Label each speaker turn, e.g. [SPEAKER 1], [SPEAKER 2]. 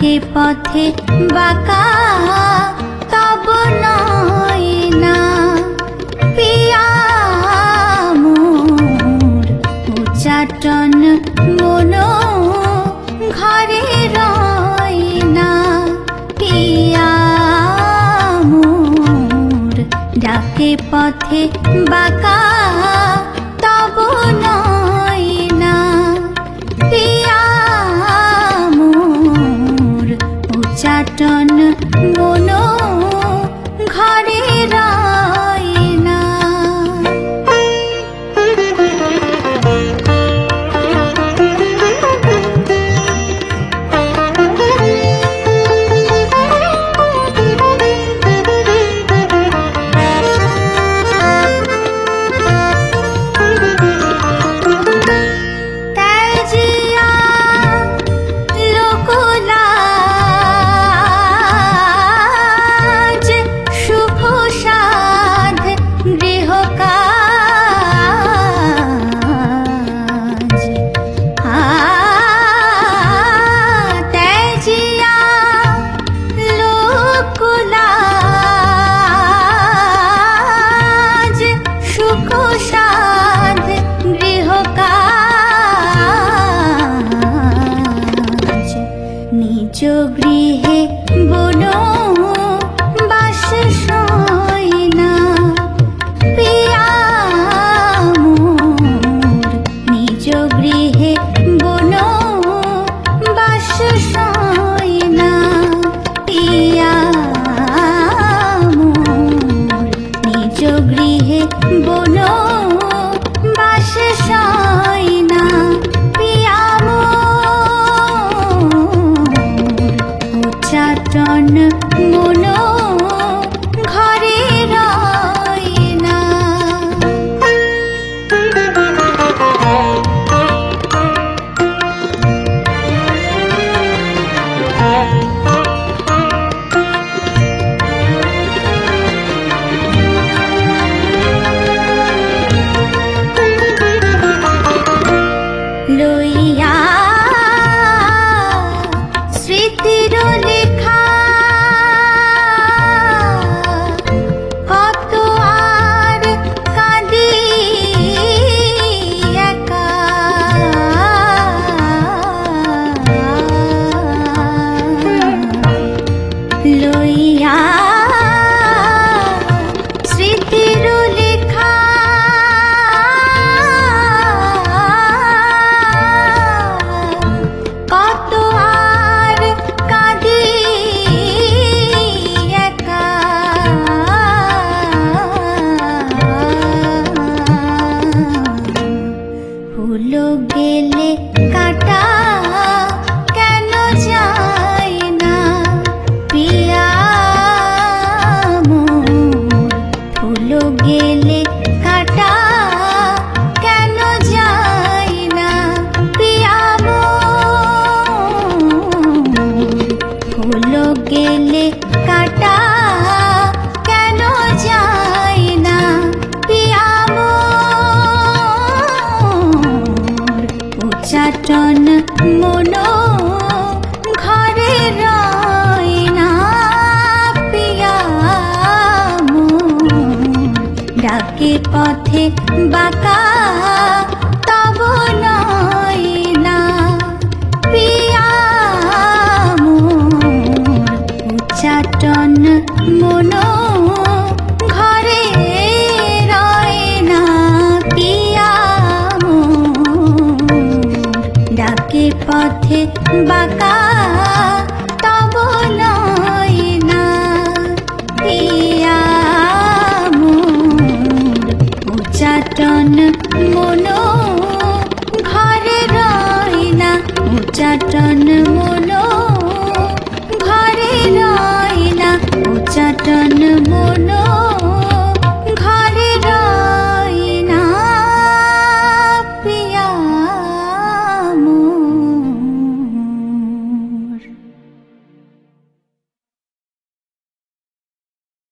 [SPEAKER 1] ডাকে পথে বাঁকা তব নয় না পিয়া মোর উচ্চাটন মন ঘরে রয় না পিয়া মোর ডাকে পথে বাঁকা তব নয় না পিয়া মোর উচ্চাটন মন ঘরে রয় না। নিজ গৃহে বনো বাস সয় না পিয়া মোর নিজ গৃহে বনো বাস সয় না পিয়া মোর নিজ গৃহে বনো বাস সয় না পিয়া উচ্চাটন মন ঘরে রয় না। লইয়া স্মৃতির লেখা কত আর কাঁদি একা লইয়া স্মৃতির লেখা কত আর কাঁদি একা হলো গেলে কাটা কেন যায় না পিয়া মোর হলো গেলে কাটা কেন যায় না পিয়া হলো গেলে কাটা কেন যায় না পিয়া মোর উচ্চাটন মন ঘরে রয় না পিয়া মোর ডাকে পথে বাঁকা তব নয় না পিয়া মোর উচ্চাটন মন ঘরে রয় না পিয়া মোর ডাকে পথে বাঁকা তব নয় না পিয়া মোর উচ্চাটন মন ঘরে রয় না উচ্চাটন